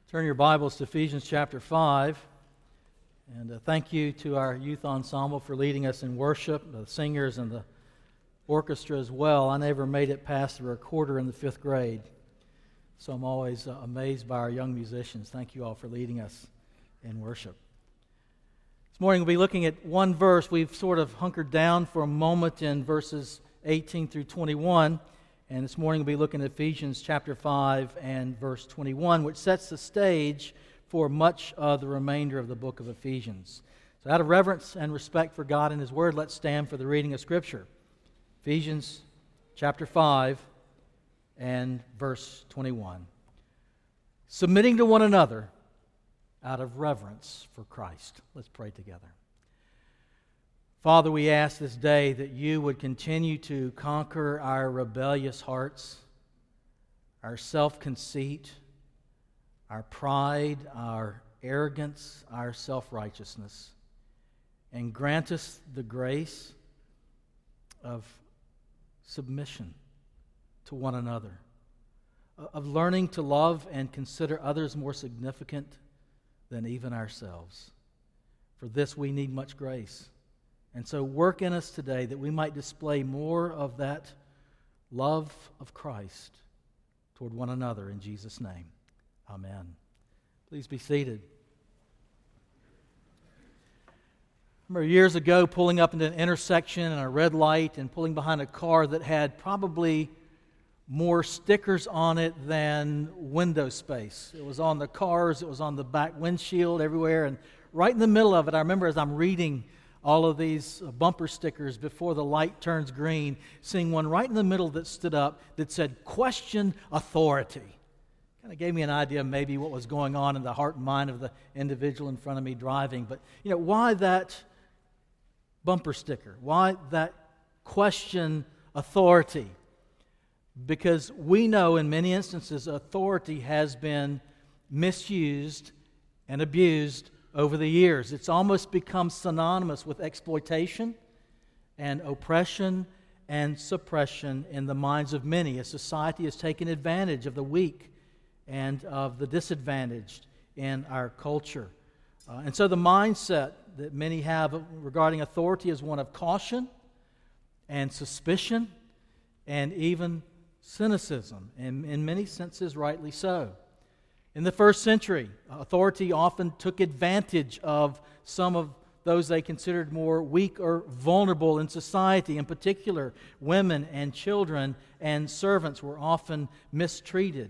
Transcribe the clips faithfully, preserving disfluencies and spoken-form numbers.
Turn your Bibles to Ephesians chapter five. And uh, thank you to our youth ensemble for leading us in worship, the singers and the orchestra as well. I never made it past the recorder in the fifth grade, so I'm always uh, amazed by our young musicians. Thank you all for leading us in worship. This morning we'll be looking at one verse. We've sort of hunkered down for a moment in verses eighteen through twenty-one. And this morning we'll be looking at Ephesians chapter five and verse twenty-one, which sets the stage for much of the remainder of the book of Ephesians. So out of reverence and respect for God and His Word, let's stand for the reading of Scripture. Ephesians chapter five and verse twenty-one. Submitting to one another out of reverence for Christ. Let's pray together. Father, we ask this day that you would continue to conquer our rebellious hearts, our self-conceit, our pride, our arrogance, our self-righteousness, and grant us the grace of submission to one another, of learning to love and consider others more significant than even ourselves. For this we need much grace. And so work in us today that we might display more of that love of Christ toward one another in Jesus' name. Amen. Please be seated. I remember years ago pulling up into an intersection and a red light and pulling behind a car that had probably more stickers on it than window space. It was on the cars, it was on the back windshield, everywhere. And right in the middle of it, I remember as I'm reading all of these bumper stickers before the light turns green, seeing one right in the middle that stood up that said, "Question authority." Kind of gave me an idea of maybe what was going on in the heart and mind of the individual in front of me driving. But, you know, why that bumper sticker? Why that question authority? Because we know in many instances authority has been misused and abused over the years. It's almost become synonymous with exploitation and oppression and suppression in the minds of many, as society has taken advantage of the weak and of the disadvantaged in our culture. Uh, and so the mindset that many have regarding authority is one of caution and suspicion and even cynicism, and in many senses rightly so. In the first century, authority often took advantage of some of those they considered more weak or vulnerable in society. In particular, women and children and servants were often mistreated.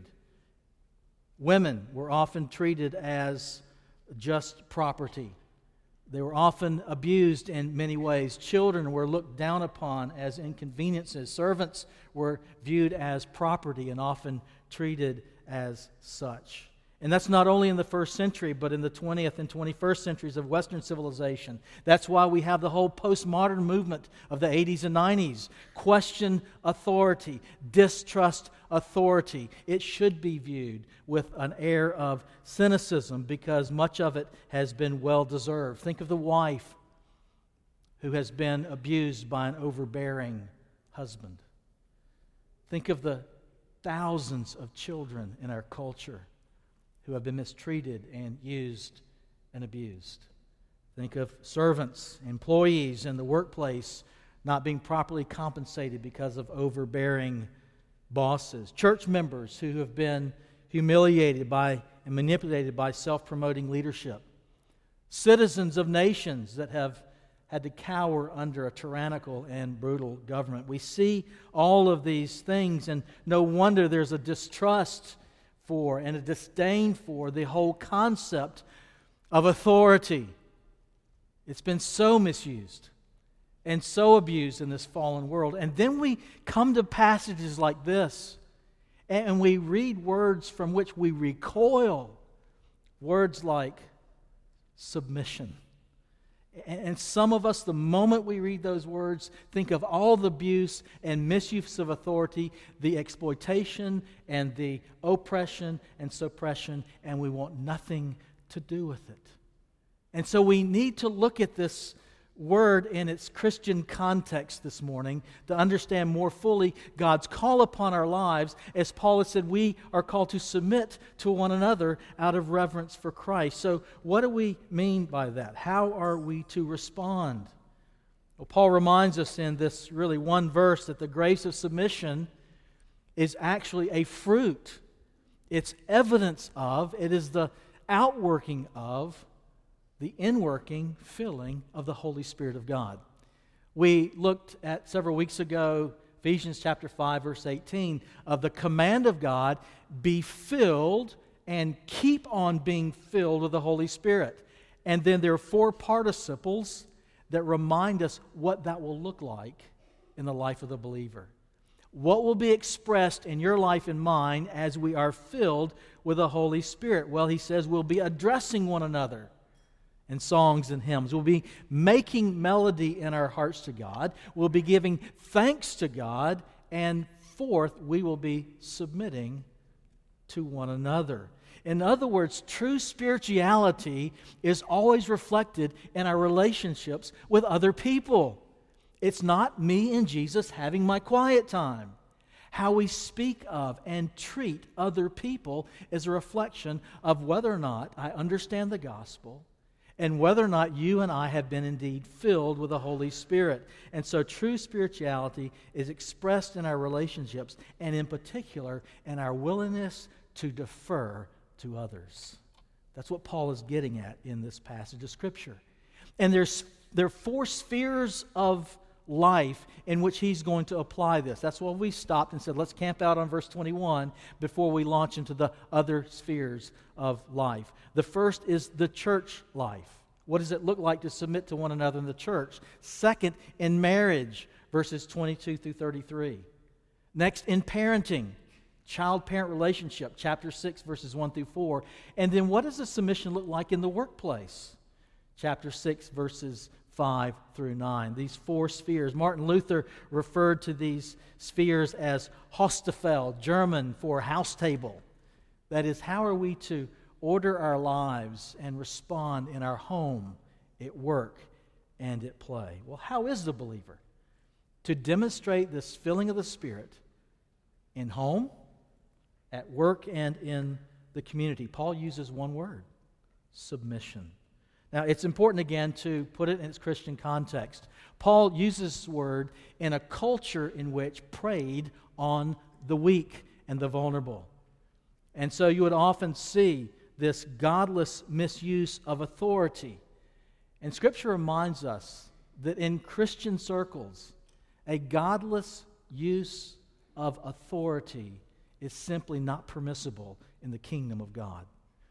Women were often treated as just property. They were often abused in many ways. Children were looked down upon as inconveniences. Servants were viewed as property and often treated as such. And that's not only in the first century, but in the twentieth and twenty-first centuries of Western civilization. That's why we have the whole postmodern movement of the eighties and nineties. Question authority, distrust authority. It should be viewed with an air of cynicism because much of it has been well-deserved. Think of the wife who has been abused by an overbearing husband. Think of the thousands of children in our culture who have been mistreated and used and abused. Think of servants, employees in the workplace not being properly compensated because of overbearing bosses. Church members who have been humiliated by and manipulated by self-promoting leadership. Citizens of nations that have had to cower under a tyrannical and brutal government. We see all of these things, and no wonder there's a distrust for and a disdain for the whole concept of authority. It's been so misused and so abused in this fallen world. And then we come to passages like this, and we read words from which we recoil. Words like submission. And some of us, the moment we read those words, think of all the abuse and misuse of authority, the exploitation and the oppression and suppression, and we want nothing to do with it. And so we need to look at this word in its Christian context this morning to understand more fully God's call upon our lives. As Paul has said, we are called to submit to one another out of reverence for Christ. So what do we mean by that? How are we to respond? Well, Paul reminds us in this really one verse that the grace of submission is actually a fruit. It's evidence of, it is the outworking of the inworking, filling of the Holy Spirit of God. We looked at several weeks ago, Ephesians chapter five, verse eighteen, of the command of God, be filled and keep on being filled with the Holy Spirit. And then there are four participles that remind us what that will look like in the life of the believer. What will be expressed in your life and mine as we are filled with the Holy Spirit? Well, he says we'll be addressing one another in songs and hymns. We'll be making melody in our hearts to God. We'll be giving thanks to God. And fourth, we will be submitting to one another. In other words, true spirituality is always reflected in our relationships with other people. It's not me and Jesus having my quiet time. How we speak of and treat other people is a reflection of whether or not I understand the gospel and whether or not you and I have been indeed filled with the Holy Spirit. And so true spirituality is expressed in our relationships, and in particular in our willingness to defer to others. That's what Paul is getting at in this passage of Scripture. And there's there are four spheres of life in which he's going to apply this. That's why we stopped and said, let's camp out on verse twenty-one before we launch into the other spheres of life. The first is the church life. What does it look like to submit to one another in the church? Second, in marriage, verses twenty-two through thirty-three. Next, in parenting, child-parent relationship, chapter six, verses one through four. And then what does the submission look like in the workplace? Chapter six, verses five through nine. These four spheres. Martin Luther referred to these spheres as Haustafel, German for house table. That is, how are we to order our lives and respond in our home, at work, and at play? Well, how is the believer to demonstrate this filling of the Spirit in home, at work, and in the community? Paul uses one word: submission. Now, it's important, again, to put it in its Christian context. Paul uses this word in a culture in which preyed on the weak and the vulnerable. And so you would often see this godless misuse of authority. And Scripture reminds us that in Christian circles, a godless use of authority is simply not permissible in the kingdom of God.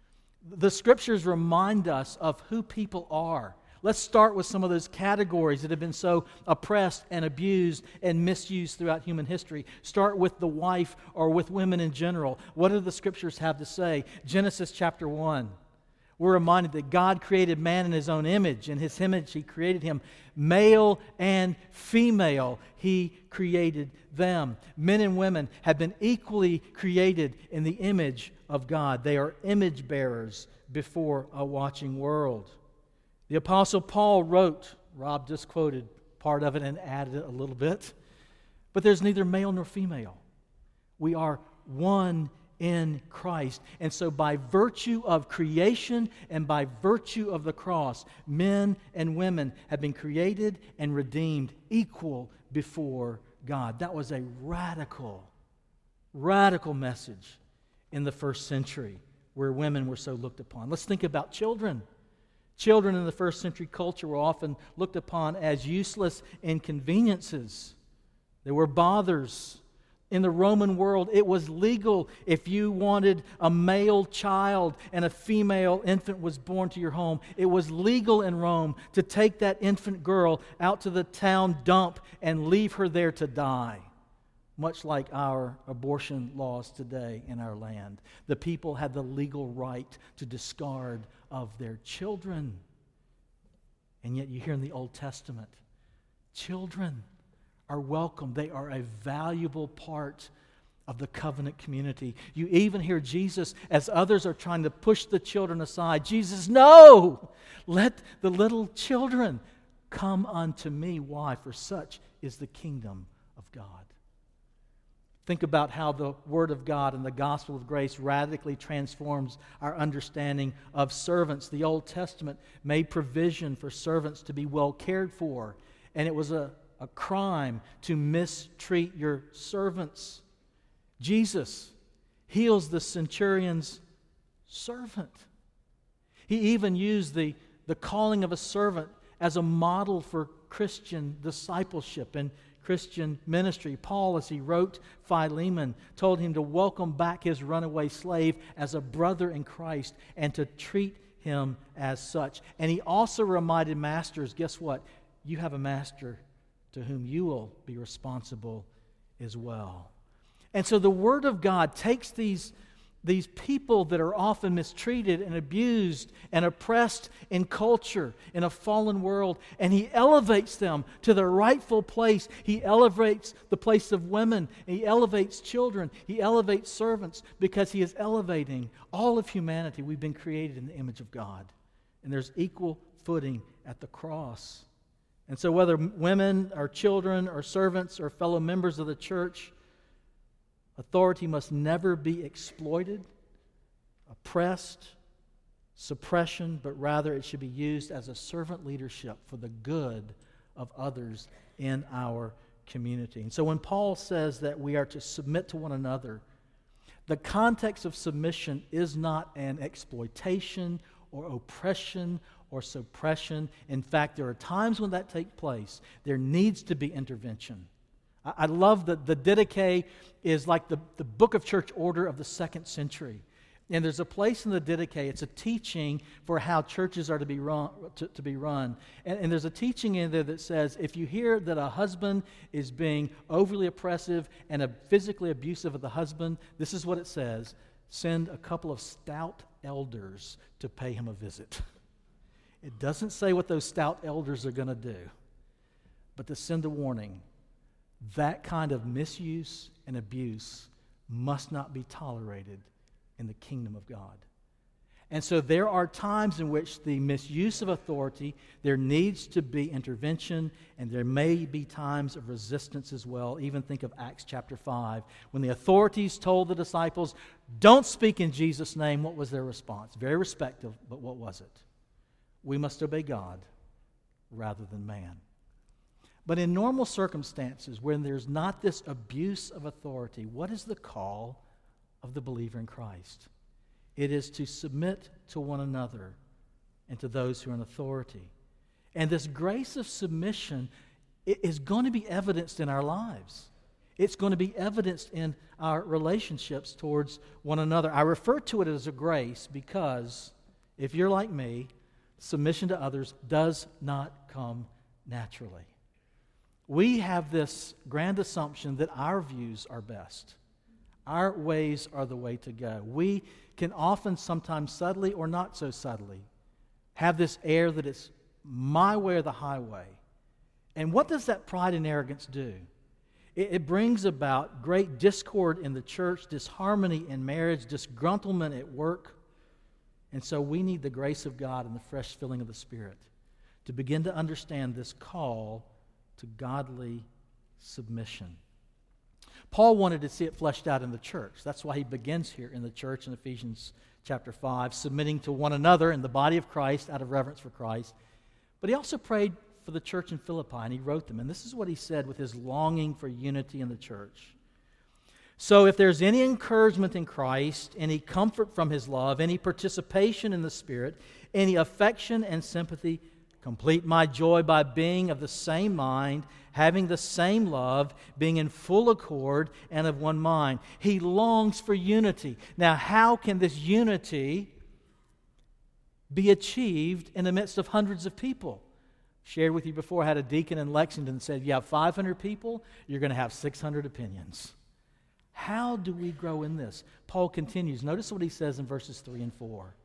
The Scriptures remind us of who people are. Let's start with some of those categories that have been so oppressed and abused and misused throughout human history. Start with the wife or with women in general. What do the Scriptures have to say? Genesis chapter one. We're reminded that God created man in His own image. In His image He created him. Male and female He created them. Men and women have been equally created in the image of God. They are image bearers before a watching world. The Apostle Paul wrote, Rob just quoted part of it and added a little bit, but there's neither male nor female. We are one in Christ. And so by virtue of creation and by virtue of the cross, men and women have been created and redeemed equal before God. That was a radical, radical message in the first century where women were so looked upon. Let's think about children. Children in the first century culture were often looked upon as useless inconveniences. They were bothers. In the Roman world, it was legal if you wanted a male child and a female infant was born to your home. It was legal in Rome to take that infant girl out to the town dump and leave her there to die, much like our abortion laws today in our land. The people had the legal right to discard of their children. And yet you hear in the Old Testament, children are welcome. They are a valuable part of the covenant community. You even hear Jesus, as others are trying to push the children aside, Jesus, no! Let the little children Come unto me. Why? For such is the kingdom of God. Think about how the Word of God and the gospel of grace radically transforms our understanding of servants. The Old Testament made provision for servants to be well cared for, and it was a, a crime to mistreat your servants. Jesus heals the centurion's servant. He even used the, the calling of a servant as a model for Christian discipleship and Christian ministry. Paul, as he wrote Philemon, told him to welcome back his runaway slave as a brother in Christ and to treat him as such. And he also reminded masters, guess what? You have a master to whom you will be responsible as well. And so the Word of God takes these These people that are often mistreated and abused and oppressed in culture, in a fallen world, and He elevates them to their rightful place. He elevates the place of women. He elevates children. He elevates servants because He is elevating all of humanity. We've been created in the image of God, and there's equal footing at the cross. And so whether women or children or servants or fellow members of the church, authority must never be exploited, oppressed, suppression, but rather it should be used as a servant leadership for the good of others in our community. And so when Paul says that we are to submit to one another, the context of submission is not an exploitation or oppression or suppression. In fact, there are times when that takes place. There needs to be intervention. I love that the Didache is like the, the book of church order of the second century. And there's a place in the Didache, it's a teaching for how churches are to be run. To, to be run. And, and there's a teaching in there that says, if you hear that a husband is being overly oppressive and a physically abusive of the husband, this is what it says: send a couple of stout elders to pay him a visit. It doesn't say what those stout elders are going to do, but to send a warning. That kind of misuse and abuse must not be tolerated in the kingdom of God. And so there are times in which the misuse of authority, there needs to be intervention, and there may be times of resistance as well. Even think of Acts chapter five. When the authorities told the disciples, don't speak in Jesus' name, what was their response? Very respectful, but what was it? We must obey God rather than man. But in normal circumstances, when there's not this abuse of authority, what is the call of the believer in Christ? It is to submit to one another and to those who are in authority. And this grace of submission is going to be evidenced in our lives. It's going to be evidenced in our relationships towards one another. I refer to it as a grace because, if you're like me, submission to others does not come naturally. We have this grand assumption that our views are best. Our ways are the way to go. We can often, sometimes subtly or not so subtly, have this air that it's my way or the highway. And what does that pride and arrogance do? It, it brings about great discord in the church, disharmony in marriage, disgruntlement at work. And so we need the grace of God and the fresh filling of the Spirit to begin to understand this call to godly submission. Paul wanted to see it fleshed out in the church. That's why he begins here in the church in Ephesians chapter five, submitting to one another in the body of Christ out of reverence for Christ. But he also prayed for the church in Philippi, and he wrote them. And this is what he said with his longing for unity in the church. So if there's any encouragement in Christ, any comfort from His love, any participation in the Spirit, any affection and sympathy, complete my joy by being of the same mind, having the same love, being in full accord and of one mind. He longs for unity. Now, how can this unity be achieved in the midst of hundreds of people? Shared with you before, I had a deacon in Lexington that said, if you have five hundred people, you're going to have six hundred opinions. How do we grow in this? Paul continues. Notice what he says in verses three and four.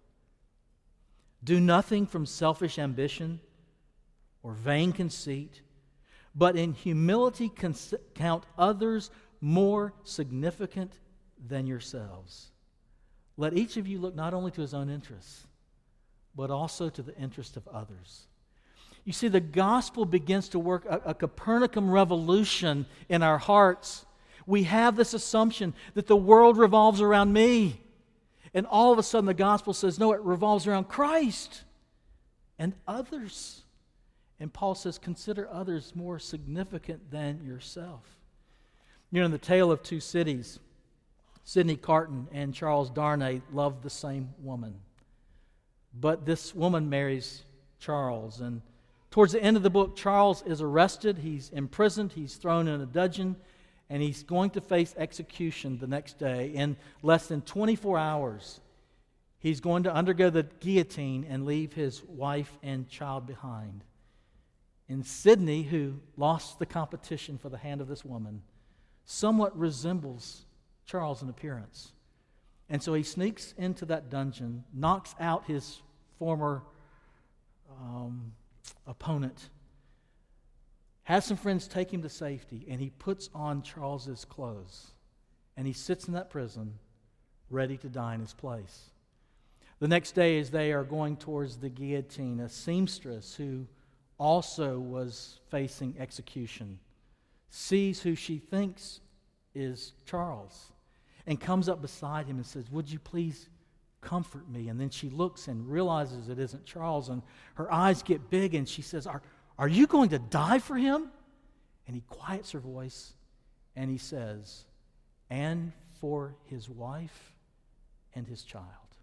Do nothing from selfish ambition or vain conceit, but in humility cons- count others more significant than yourselves. Let each of you look not only to his own interests, but also to the interest of others. You see, the gospel begins to work a, a Copernican revolution in our hearts. We have this assumption that the world revolves around me. And all of a sudden the gospel says, no, it revolves around Christ and others. And Paul says, consider others more significant than yourself. You know, in The Tale of Two Cities, Sidney Carton and Charles Darnay loved the same woman. But this woman marries Charles, and towards the end of the book, Charles is arrested, he's imprisoned, he's thrown in a dungeon, and he's going to face execution the next day. In less than twenty-four hours, he's going to undergo the guillotine and leave his wife and child behind. And Sidney, who lost the competition for the hand of this woman, somewhat resembles Charles in appearance. And so he sneaks into that dungeon, knocks out his former um, opponent, has some friends take him to safety, and he puts on Charles's clothes. And he sits in that prison, ready to die in his place. The next day, as they are going towards the guillotine, a seamstress who also was facing execution sees who she thinks is Charles and comes up beside him and says, would you please comfort me? And then she looks and realizes it isn't Charles, and her eyes get big, and she says, are, are you going to die for him? And he quiets her voice and he says, and for his wife and his child.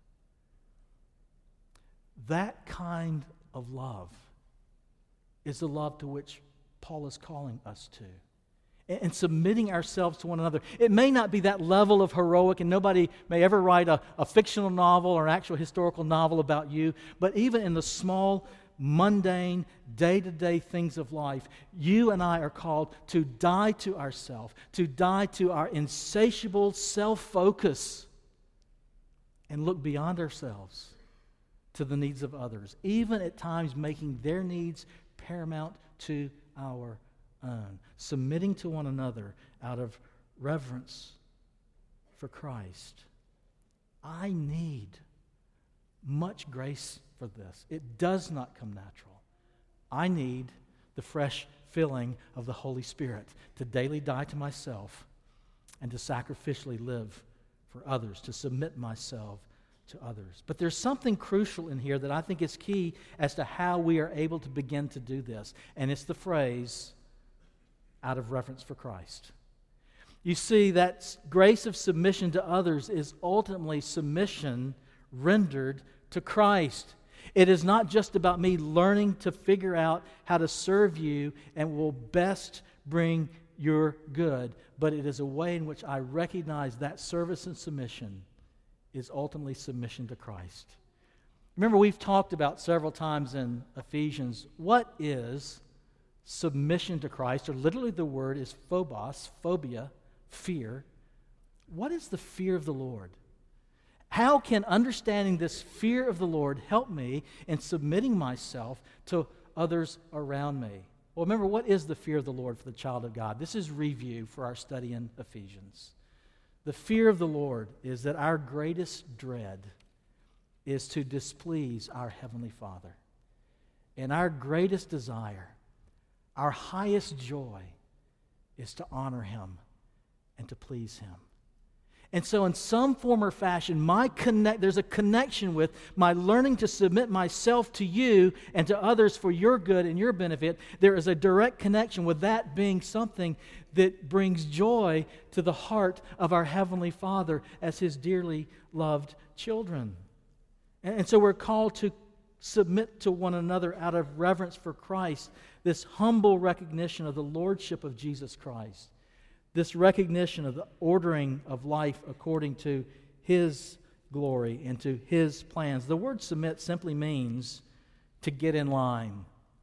That kind of love is the love to which Paul is calling us to. And submitting ourselves to one another. It may not be that level of heroic, and nobody may ever write a, a fictional novel or an actual historical novel about you, but even in the small, mundane, day-to-day things of life, you and I are called to die to ourselves, to die to our insatiable self-focus, and look beyond ourselves to the needs of others, even at times making their needs paramount to our own, submitting to one another out of reverence for Christ. I need much grace for this. It does not come natural. I need the fresh filling of the Holy Spirit to daily die to myself and to sacrificially live for others, to submit myself to others. But there's something crucial in here that I think is key as to how we are able to begin to do this, and it's the phrase, out of reverence for Christ. You see, that grace of submission to others is ultimately submission rendered to Christ. It is not just about me learning to figure out how to serve you and will best bring your good, but it is a way in which I recognize that service and submission is ultimately submission to Christ. Remember, we've talked about several times in Ephesians, what is submission to Christ, or literally the word is phobos, phobia, fear. What is the fear of the Lord? How can understanding this fear of the Lord help me in submitting myself to others around me? Well, remember, what is the fear of the Lord for the child of God? This is review for our study in Ephesians. The fear of the Lord is that our greatest dread is to displease our Heavenly Father. And our greatest desire, our highest joy, is to honor Him and to please Him. And so in some form or fashion, my connect, there's a connection with my learning to submit myself to you and to others for your good and your benefit. There is a direct connection with that being something that brings joy to the heart of our Heavenly Father as His dearly loved children. And, and so we're called to submit to one another out of reverence for Christ, this humble recognition of the lordship of Jesus Christ. This recognition of the ordering of life according to His glory and to His plans. The word submit simply means to get in line.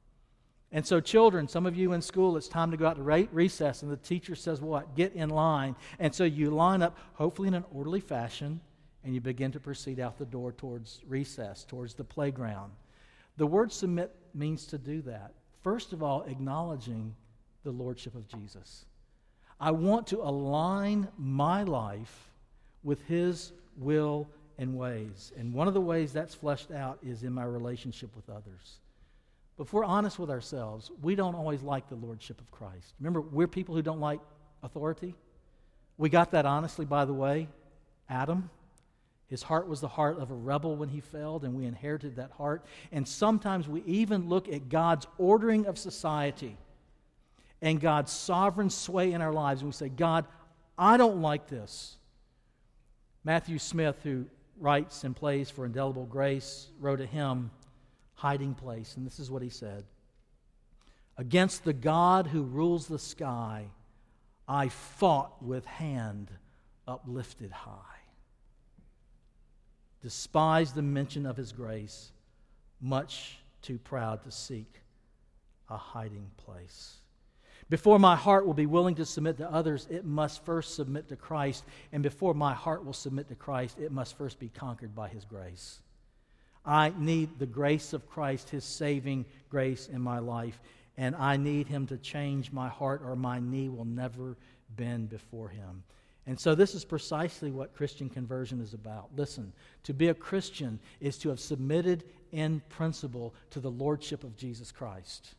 And so children, some of you in school, it's time to go out to recess, and the teacher says what? Get in line. And so you line up, hopefully in an orderly fashion, and you begin to proceed out the door towards recess, towards the playground. The word submit means to do that. First of all, acknowledging the lordship of Jesus. I want to align my life with His will and ways. And one of the ways that's fleshed out is in my relationship with others. But if we're honest with ourselves, we don't always like the lordship of Christ. Remember, we're people who don't like authority. We got that honestly, by the way. Adam, his heart was the heart of a rebel when he failed, and we inherited that heart. And sometimes we even look at God's ordering of society and God's sovereign sway in our lives, and we say, God, I don't like this. Matthew Smith, who writes and plays for Indelible Grace, wrote a hymn, Hiding Place, and this is what he said. Against the God who rules the sky, I fought with hand uplifted high. Despised the mention of his grace, much too proud to seek a hiding place. Before my heart will be willing to submit to others, it must first submit to Christ. And before my heart will submit to Christ, it must first be conquered by his grace. I need the grace of Christ, his saving grace in my life. And I need him to change my heart, or my knee will never bend before him. And so this is precisely what Christian conversion is about. Listen, to be a Christian is to have submitted in principle to the lordship of Jesus Christ.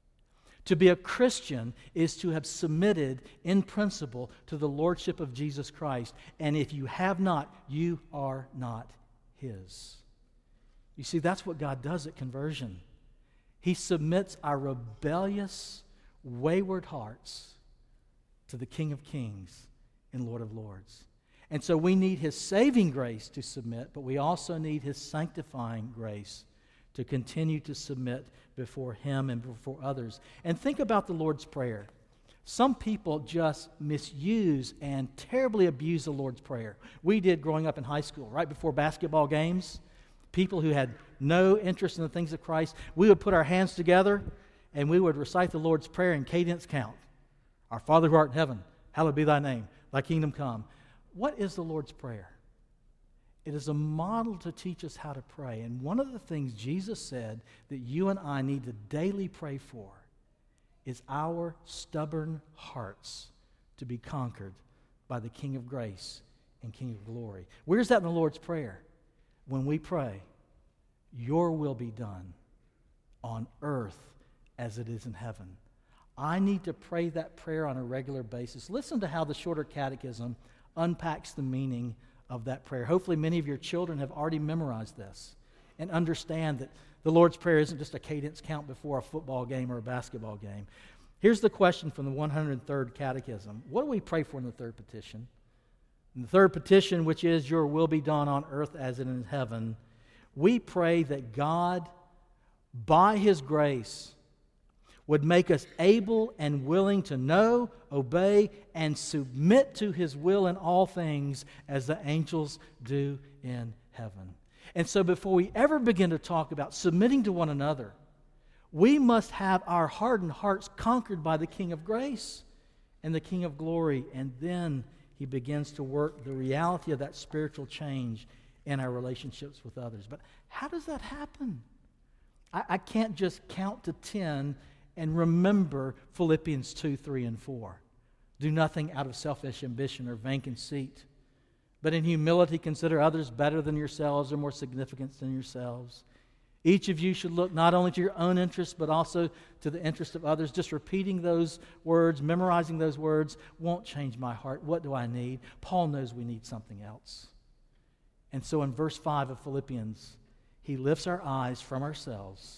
To be a Christian is to have submitted in principle to the lordship of Jesus Christ. And if you have not, you are not his. You see, that's what God does at conversion. He submits our rebellious, wayward hearts to the King of Kings and Lord of Lords. And so we need his saving grace to submit, but we also need his sanctifying grace to continue to submit before him and before others. And think about the Lord's Prayer. Some people just misuse and terribly abuse the Lord's Prayer. We did growing up in high school, right before basketball games. People who had no interest in the things of Christ, we would put our hands together and we would recite the Lord's Prayer in cadence count. Our Father who art in heaven, hallowed be thy name, thy kingdom come. What is the Lord's Prayer? It is a model to teach us how to pray. And one of the things Jesus said that you and I need to daily pray for is our stubborn hearts to be conquered by the King of grace and King of glory. Where's that in the Lord's Prayer? When we pray, your will be done on earth as it is in heaven. I need to pray that prayer on a regular basis. Listen to how the Shorter Catechism unpacks the meaning of that prayer. Hopefully many of your children have already memorized this and understand that the Lord's Prayer isn't just a cadence count before a football game or a basketball game. Here's the question from the one hundred third Catechism. What do we pray for in the third petition? In the third petition, which is, your will be done on earth as it is in heaven, we pray that God, by his grace, would make us able and willing to know, obey, and submit to his will in all things as the angels do in heaven. And so before we ever begin to talk about submitting to one another, we must have our hardened hearts conquered by the King of grace and the King of glory. And then he begins to work the reality of that spiritual change in our relationships with others. But how does that happen? I, I can't just count to ten and remember Philippians two, three, and four. Do nothing out of selfish ambition or vain conceit, but in humility consider others better than yourselves or more significant than yourselves. Each of you should look not only to your own interests, but also to the interest of others. Just repeating those words, memorizing those words, won't change my heart. What do I need? Paul knows we need something else. And so in verse five of Philippians, he lifts our eyes from ourselves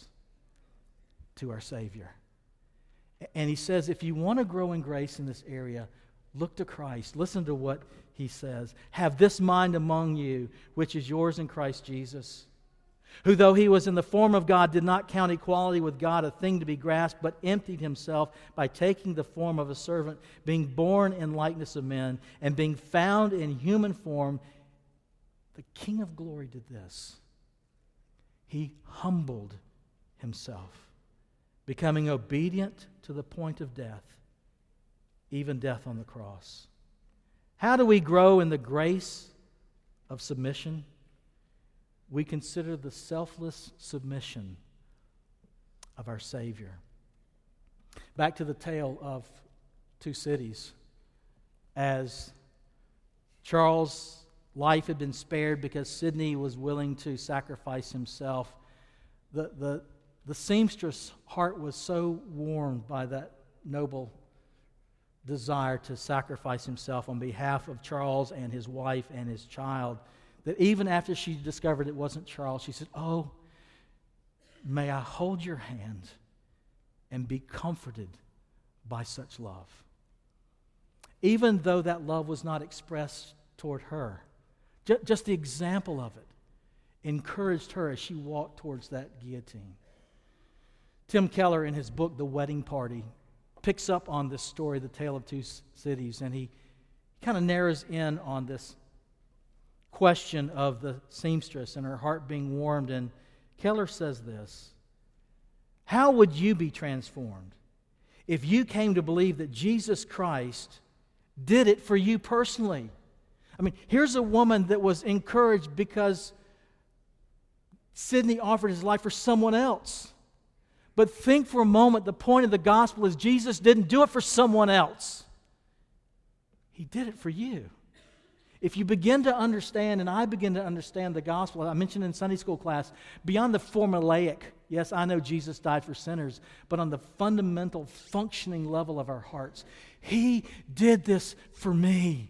to our Savior. And he says, if you want to grow in grace in this area, look to Christ. Listen to what he says. Have this mind among you, which is yours in Christ Jesus, who though he was in the form of God, did not count equality with God a thing to be grasped, but emptied himself by taking the form of a servant, being born in likeness of men, and being found in human form. The King of glory did this. He humbled himself, becoming obedient to the point of death, even death on the cross. How do we grow in the grace of submission? We consider the selfless submission of our Savior. Back to the tale of two cities. As Charles' life had been spared because Sidney was willing to sacrifice himself, the, the The seamstress' heart was so warmed by that noble desire to sacrifice himself on behalf of Charles and his wife and his child that even after she discovered it wasn't Charles, she said, "Oh, may I hold your hand and be comforted by such love." Even though that love was not expressed toward her, just the example of it encouraged her as she walked towards that guillotine. Tim Keller, in his book, The Wedding Party, picks up on this story, The Tale of Two Cities, and he kind of narrows in on this question of the seamstress and her heart being warmed. And Keller says this: how would you be transformed if you came to believe that Jesus Christ did it for you personally? I mean, here's a woman that was encouraged because Sidney offered his life for someone else. But think for a moment, the point of the gospel is Jesus didn't do it for someone else. He did it for you. If you begin to understand, and I begin to understand the gospel, I mentioned in Sunday school class, beyond the formulaic, yes, I know Jesus died for sinners, but on the fundamental functioning level of our hearts, He did this for me.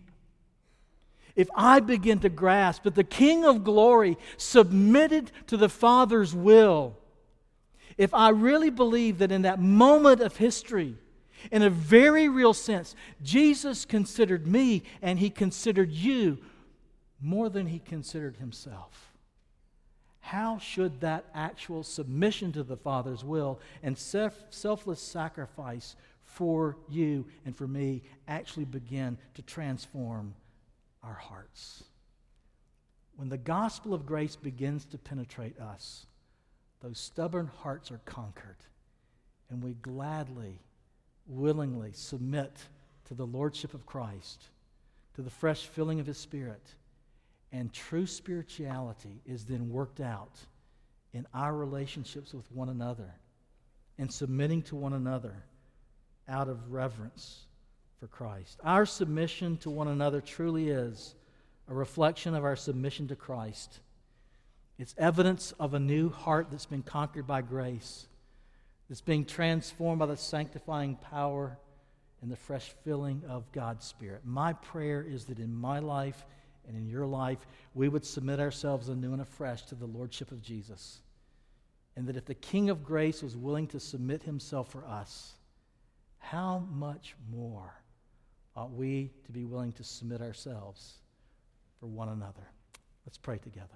If I begin to grasp that the King of Glory submitted to the Father's will, if I really believe that in that moment of history, in a very real sense, Jesus considered me and He considered you more than He considered Himself, how should that actual submission to the Father's will and self, selfless sacrifice for you and for me actually begin to transform our hearts? When the gospel of grace begins to penetrate us, those stubborn hearts are conquered, and we gladly, willingly submit to the lordship of Christ, to the fresh filling of His Spirit, and true spirituality is then worked out in our relationships with one another and submitting to one another out of reverence for Christ. Our submission to one another truly is a reflection of our submission to Christ. It's evidence of a new heart that's been conquered by grace, that's being transformed by the sanctifying power and the fresh filling of God's Spirit. My prayer is that in my life and in your life, we would submit ourselves anew and afresh to the lordship of Jesus. And that if the King of grace was willing to submit Himself for us, how much more ought we to be willing to submit ourselves for one another? Let's pray together.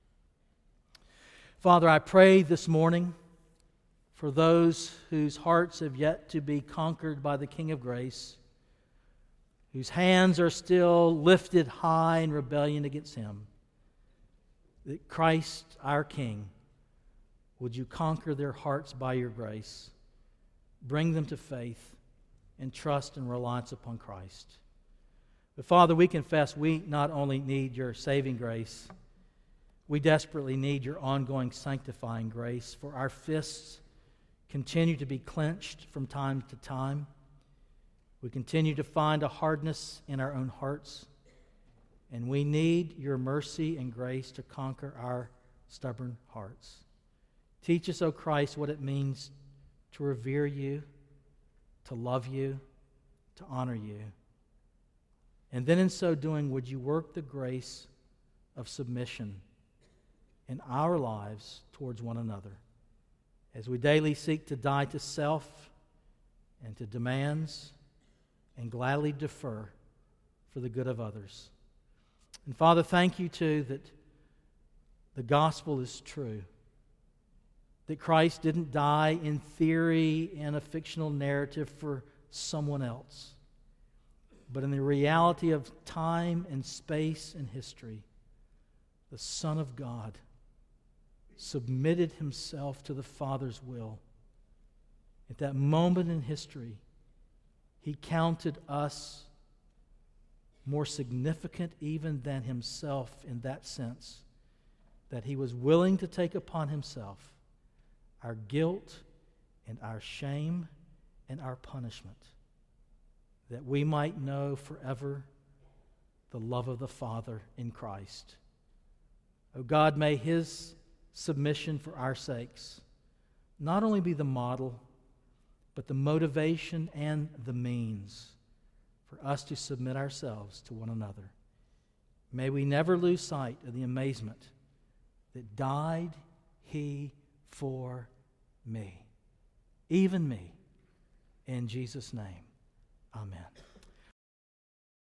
Father, I pray this morning for those whose hearts have yet to be conquered by the King of grace, whose hands are still lifted high in rebellion against Him, that Christ, our King, would You conquer their hearts by Your grace, bring them to faith and trust and reliance upon Christ. But Father, we confess we not only need Your saving grace, we desperately need Your ongoing sanctifying grace, for our fists continue to be clenched from time to time. We continue to find a hardness in our own hearts, and we need Your mercy and grace to conquer our stubborn hearts. Teach us, O Christ, what it means to revere You, to love You, to honor You. And then in so doing, would You work the grace of submission in our lives towards one another as we daily seek to die to self and to demands and gladly defer for the good of others. And Father, thank You too that the gospel is true, that Christ didn't die in theory in a fictional narrative for someone else, but in the reality of time and space and history, the Son of God submitted Himself to the Father's will. At that moment in history, He counted us more significant even than Himself in that sense, that He was willing to take upon Himself our guilt and our shame and our punishment, that we might know forever the love of the Father in Christ. O God, may His submission for our sakes not only be the model, but the motivation and the means for us to submit ourselves to one another. May we never lose sight of the amazement that died He for me, even me. In Jesus' name, amen.